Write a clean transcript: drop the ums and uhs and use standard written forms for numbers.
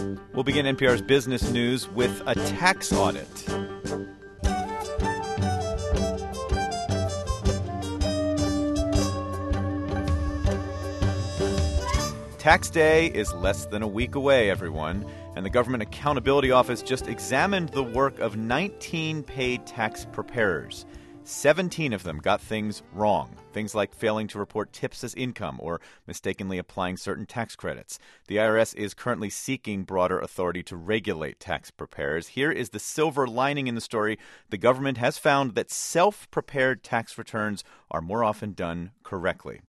We'll begin NPR's business news with a tax audit. Tax day is less than a week away, everyone, and the Government Accountability Office just examined the work of 19 paid tax preparers. 17 of them got things wrong, things like failing to report tips as income or mistakenly applying certain tax credits. The IRS is currently seeking broader authority to regulate tax preparers. Here is the silver lining in the story. The government has found that self-prepared tax returns are more often done correctly.